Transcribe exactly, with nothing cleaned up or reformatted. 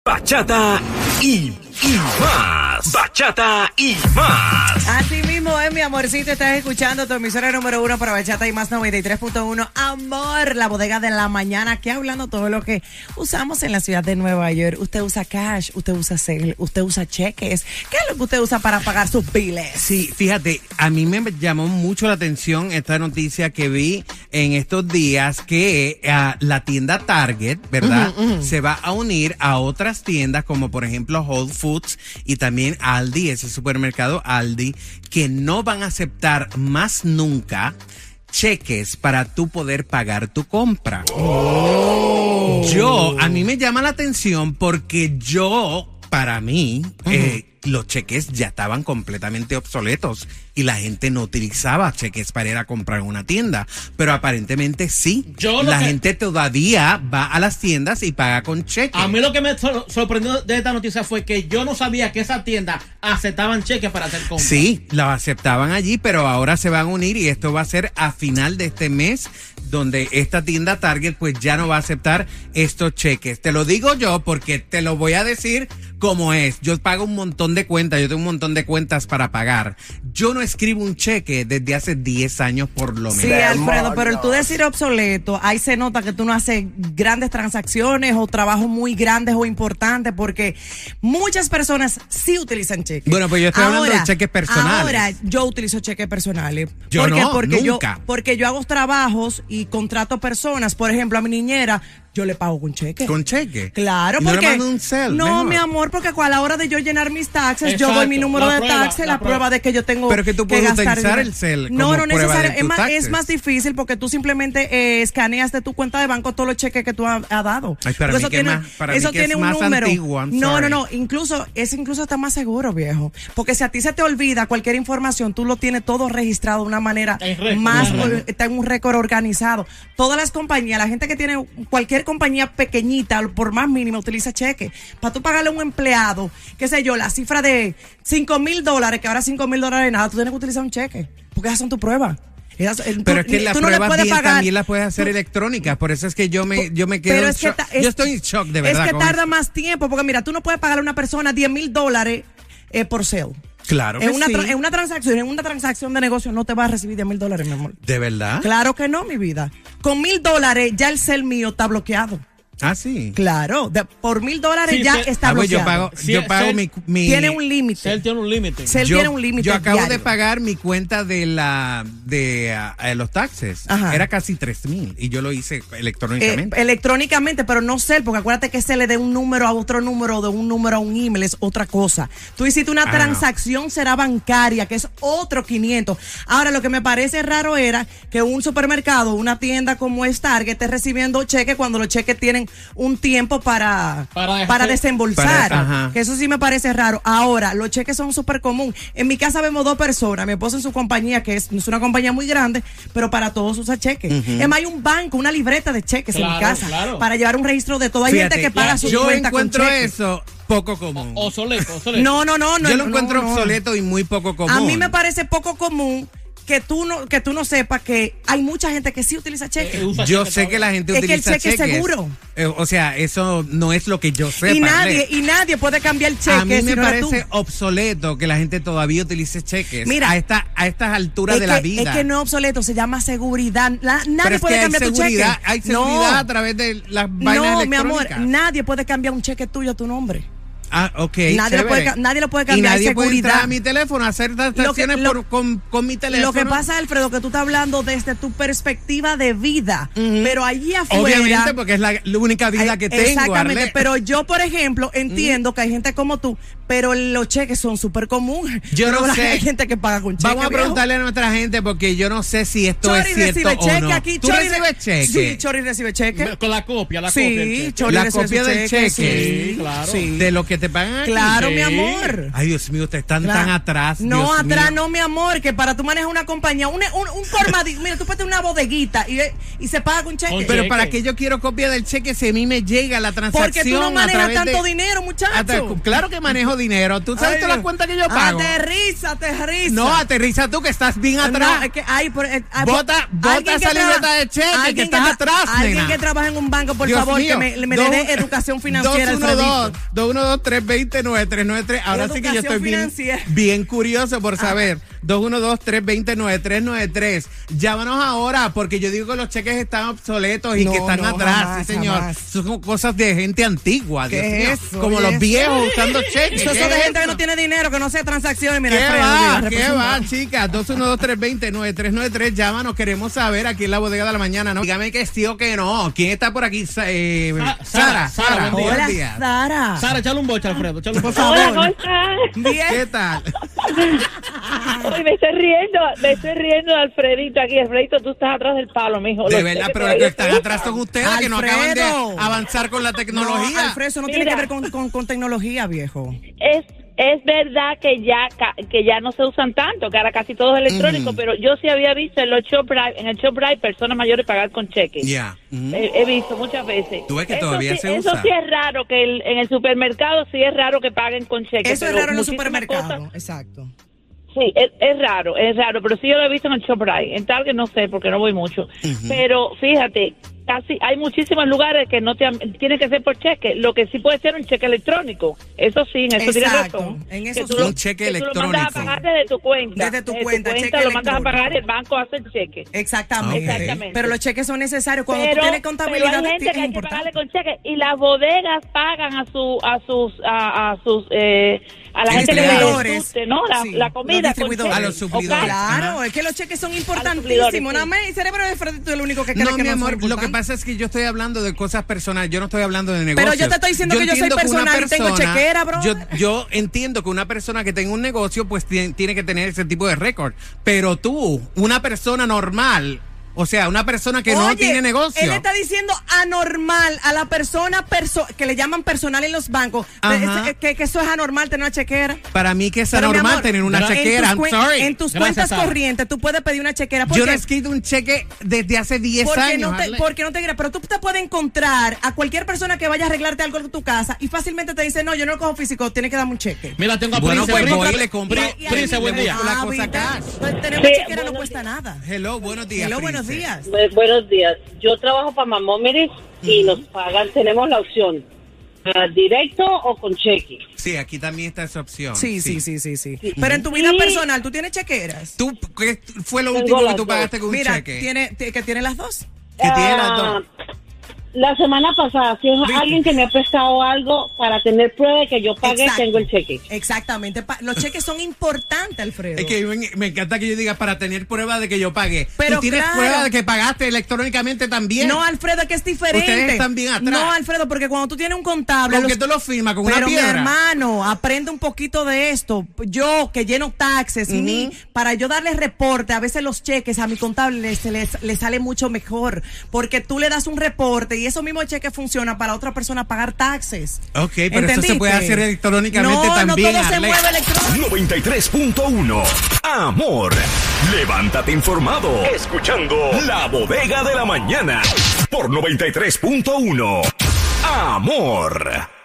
Bachata y, y más. Bachata y más. Así mismo es, mi amorcito. Estás escuchando tu emisora número uno para Bachata y más noventa y tres punto uno. Amor, la bodega de la mañana. Aquí hablando todo lo que usamos en la ciudad de Nueva York. Usted usa cash, usted usa cel, usted usa cheques. ¿Qué es lo que usted usa para pagar sus biles? Sí, fíjate, a mí me llamó mucho la atención esta noticia que vi en estos días que uh, la tienda Target, ¿verdad? Uh-huh, uh-huh. Se va a unir a otras tiendas como por ejemplo Whole Foods y también Aldi, ese supermercado Aldi, que no van a aceptar más nunca cheques para tú poder pagar tu compra. Oh. Yo, a mí me llama la atención porque yo, para mí, uh-huh. eh, los cheques ya estaban completamente obsoletos y la gente no utilizaba cheques para ir a comprar en una tienda, pero aparentemente sí. Yo la que... gente todavía va a las tiendas y paga con cheques. A mí lo que me sor- sorprendió de esta noticia fue que yo no sabía que esa tienda aceptaban cheques para hacer compras. Sí, lo aceptaban allí, pero ahora se van a unir y esto va a ser a final de este mes, donde esta tienda Target pues ya no va a aceptar estos cheques. Te lo digo yo porque te lo voy a decir como es. Yo pago un montón de cuentas, yo tengo un montón de cuentas para pagar. Yo no escribo un cheque desde hace diez años por lo menos. Sí, Alfredo, pero el tú decir obsoleto, ahí se nota que tú no haces grandes transacciones o trabajos muy grandes o importantes, porque muchas personas sí utilizan cheques. Bueno, pues yo estoy ahora, hablando de cheques personales. Ahora yo utilizo cheques personales. Yo ¿Por qué? no, porque nunca. Yo, porque yo hago trabajos y contrato personas. Por ejemplo, a mi niñera, yo le pago con cheque. ¿Con cheque? Claro, ¿Y porque... no le mando un cel, no, mejor? mi amor, porque a la hora de yo llenar mis taxes, Exacto, yo doy mi número la de prueba, taxes, la, la prueba. prueba de que yo tengo pero que tú que puedes gastar utilizar dinero. el cel como No, no prueba necesariamente. de Es tus más, taxes. es más difícil porque tú simplemente eh, escaneas de tu cuenta de banco todos los cheques que tú has ha dado. Ay, para eso mí que tiene, más, para eso mí que tiene es un más número. antiguo, I'm no, sorry. no, no. Incluso, es incluso está más seguro, viejo. Porque si a ti se te olvida cualquier información, tú lo tienes todo registrado de una manera récord, más, récord. está en un récord organizado. Todas las compañías, la gente que tiene cualquier compañía pequeñita, por más mínima, utiliza cheques. Para tú pagarle a un empleado, qué sé yo, la cifra de cinco mil dólares, que ahora cinco mil dólares es nada, tú tienes que utilizar un cheque. Porque esas son tu pruebas. Esas, tú, pero es que las tú no le pruebas puedes bien pagar. también las puedes hacer Tú, electrónicas, por eso es que yo me, yo me quedo pero en es que shock. ta, es, yo estoy en shock, de verdad. Es que tarda eso. más tiempo, porque mira, tú no puedes pagarle a una persona diez mil dólares eh, por sale. Claro que en una, sí. tra- en una transacción, en una transacción de negocio no te vas a recibir diez mil dólares, mi amor. ¿De verdad? Claro que no, mi vida. Con mil dólares ya el cel mío está bloqueado. Ah, sí. Claro, de, por mil dólares Sí, ya sí. está Ah, pues bloqueado. yo pago, Sí, yo pago Cel mi, mi... Tiene un límite. Él tiene un límite. Cel yo, tiene un límite yo acabo diario. de pagar mi cuenta de la de uh, los taxes. Ajá. Era casi tres mil y yo lo hice electrónicamente. Eh, electrónicamente, pero no cel, porque acuérdate que se le dé un número a otro número, de un número a un email, es otra cosa. Tú hiciste una Ah, transacción, no. será bancaria, que es otro quinientos. Ahora, lo que me parece raro era que un supermercado, una tienda como es Target, esté recibiendo cheques cuando los cheques tienen un tiempo para, Para para, hacer- desembolsar. para- ajá. Que eso sí me parece raro. Ahora, los cheques son súper común. En mi casa vemos dos personas, mi esposo en su compañía, que es, no es una compañía muy grande, pero para todos usa cheques. Es más, hay un banco, una libreta de cheques en mi Claro, casa, claro. para llevar un registro de todo. Hay Fíjate, gente que paga ya, su yo cuenta con encuentro cheques. eso poco común. Obsoleto, obsoleto. No, no, no, no. yo lo no, encuentro no. obsoleto y muy poco común. A mí me parece poco común que tú no que tú no sepas que hay mucha gente que sí utiliza cheques. Eh, usa Yo cheque sé que la todavía. gente Es que el utiliza cheque es cheques. seguro. Eh, o sea, eso no es lo que yo sé. y nadie y nadie puede cambiar cheques. A mí me si no eres tú. parece obsoleto que la gente todavía utilice cheques. Mira, a esta a estas alturas Es de que, la vida. es que no es obsoleto, se llama seguridad. La- nadie Pero es puede que hay cambiar tu cheque. seguridad, hay seguridad No. a través de las vainas No, mi amor, electrónicas. nadie puede cambiar un cheque tuyo a tu nombre. Ah, ok. Nadie lo chévere. puede ca- nadie lo puede Y cambiar, nadie hay puede entrar seguridad. a mi teléfono a hacer transacciones lo- por, con, con mi teléfono. Lo que pasa, Alfredo, que tú estás hablando desde tu perspectiva de vida, pero allí afuera... Obviamente, porque es la, la única vida Ay, que tengo. Exactamente, Arlette. pero yo, por ejemplo, entiendo que hay gente como tú, pero los cheques son súper comunes. Yo no Pero sé. Hay gente que paga con cheques. Vamos a viejo. preguntarle a nuestra gente porque yo no sé si esto Chori es cierto recibe o cheque no. aquí. ¿Tú Chori recibes re- cheque? Sí, Chori recibe cheque. Con la copia, la Sí, copia del cheque. Chori La recibe copia su del cheque. Sí, Sí, claro. sí. De lo que te pagan aquí. Claro, Sí. mi amor. Ay, Dios mío, ustedes están Claro. tan atrás. No, Dios atrás mío. no, mi amor, que para tú manejar una compañía, un, un, un colmadito, mira, tú puedes tener una bodeguita y, y se paga con cheque. Con Pero cheque. para que yo quiero copia del cheque si a mí me llega la transacción. Porque tú no a manejas través tanto de- dinero, muchacho. Ata- Claro que manejo dinero. ¿Tú sabes Ay, todas las Dios. cuentas que yo pago? Aterriza, aterriza. No, aterriza tú que estás bien atrás. No, es que hay, por, eh, hay- Bota- bota alguien que esa traba- libreta de cheque, alguien que estás tra- atrás, Alguien nena. que trabaja en un banco, por Dios favor, mío. que me, me Dos- dé educación financiera. dos uno dos, Alfredito. dos uno dos, tres dos cero, nueve tres nueve tres. Ahora sí que yo Educación estoy bien, financiera. bien curioso por saber. dos uno dos, tres dos cero, nueve tres nueve tres. Llámanos ahora porque yo digo que los cheques están obsoletos y No, que están no, atrás. jamás, sí, señor. jamás. Son cosas de gente antigua. ¿Qué Dios es mío. eso? Como Oye, los eso. viejos usando cheques. Eso ¿Qué son de es gente que eso? no tiene dinero, que no hace transacciones. Mira, ¿Qué Alfredo, va? mira, ¿Qué representado. va, chicas? dos uno dos, tres dos cero, nueve tres nueve tres. Llámanos, queremos saber aquí en la bodega de la mañana, ¿no? Dígame que sí o que no. ¿Quién está por aquí? Sa- eh, Sa- Sara, Sara, Sara, buen día. Hola, buenos días. Sara. Sara, échale un boche, Alfredo. Échale un Por boche. favor. Hola, ¿cómo estás? Bien. ¿Qué tal? Hoy me estoy riendo, me estoy riendo de Alfredito aquí. Alfredito, tú estás atrás del palo, mijo. De Los verdad, cheques pero por los que ahí están atrás son ustedes que no acaban de Alfredo. avanzar con la tecnología. No, Alfredo, eso no tiene Mira. que ver con, con, con tecnología, viejo. Es, es verdad que ya ca- que ya no se usan tanto, que ahora casi todo es electrónico, Mm. pero yo sí había visto en los ShopRite, en el ShopRite, personas mayores pagar con cheques. Ya. Mm. He, he visto muchas veces. Tú ves que Eso todavía sí- se Eso usa. sí es raro, que el- en el supermercado sí es raro que paguen con cheques. Eso es pero raro en los muchísimas supermercados. cosas- Exacto. Sí, es, es raro, es raro, pero sí yo lo he visto en el ShopRite. En Target no sé, porque no voy mucho. Pero fíjate, casi hay muchísimos lugares que no te han- tiene que ser por cheque. Lo que sí puede ser un cheque electrónico. Eso sí, en eso tienes Exacto, razón. en Que eso tú sí. lo- Un cheque que tú lo mandas a electrónico. pagar desde tu cuenta. Desde tu cuenta, cheque lo mandas a electrónico. pagar, el banco hace el cheque. Exactamente. Ok. Exactamente. Pero los cheques son necesarios. Cuando Pero, tú tienes pero contabilidad, hay gente es que hay que importante. pagarle con cheque y las bodegas pagan a su a sus a, a sus eh, a la gente que Distribuidores. le surte, ¿no? La, Sí, la los comida con distribuidores. cheque. A los suplidores. Ok. Claro, Ajá. es que los cheques son suplidores, importantísimos. sí. Nada más el cerebro de Freddy tú es el único que cree No, que mi no son amor, lo que importantes. pasa es que yo estoy hablando de cosas personales, yo no estoy hablando de negocios. yo te estoy diciendo que yo soy entiendo una personal y tengo chequera, bro. Yo, yo entiendo que una persona que tenga un negocio, pues tiene, tiene que tener ese tipo de récord. Pero tú, una persona normal, o sea, una persona que no Oye, tiene negocio. Él está diciendo anormal a la persona perso que le llaman personal en los bancos. Ajá. Es- Que, que eso es anormal tener una chequera. Para mí que es Pero, mi anormal amor, tener una en tus chequera, I'm cuen- sorry. En tus Gracias, cuentas Sara. corrientes tú puedes pedir una chequera. ¿Por Yo qué? no he escrito un cheque desde hace diez Porque años. no, te, Arley. porque no te quiera, pero tú te puedes encontrar a cualquier persona que vaya a arreglarte algo en tu casa y fácilmente te dice, no, yo no lo cojo físico, tienes que darme un cheque. Mira, tengo a Bueno, Prince. pues Prince, voy y le compro. Prince, Y- y Prince, ahí buen mismo, día. la ah, cosa ¿viste? cash. Pues tener una Sí, chequera no buenos cuesta nada. Hello, buenos días. Hello, buenos Prince. días. Bu- buenos días. Yo trabajo para Mamómeris y nos pagan, tenemos la opción ah, directo o con cheque. Sí, aquí también está esa opción. Sí, sí, sí, sí, sí. Pero en tu vida Y- personal, ¿tú tienes chequeras? ¿Tú, ¿Qué fue lo Tengo último que las tú dos. pagaste con un Mira, cheque? ¿tiene, t- ¿que tiene las dos? ¿Qué tiene las Ah, dos? La semana pasada, si es ¿Viste? alguien que me ha prestado algo para tener prueba de que yo pagué, Exacto. tengo el cheque. Exactamente. Pa- Los cheques son importantes, Alfredo. Es que me, me encanta que yo diga para tener prueba de que yo pagué. Pero ¿Tú tienes claro. prueba de que pagaste electrónicamente también? No, Alfredo, es que es diferente. Ustedes están bien atrás. No, Alfredo, porque cuando tú tienes un contable... ¿Con los- qué tú lo firmas? ¿Con Pero una mi piedra? hermano, aprende un poquito de esto. Yo, que lleno taxes, mi- para yo darle reporte, a veces los cheques a mi contable les, les, les sale mucho mejor. Porque tú le das un reporte y esos mismos cheques funcionan para otra persona pagar taxes. Ok, pero eso se ¿Entendiste? puede hacer electrónicamente no, también, No, todo se Arley. mueve electrónico. noventa y tres punto uno. Amor. Levántate informado. Escuchando La Bodega de la Mañana. Por noventa y tres punto uno. Amor.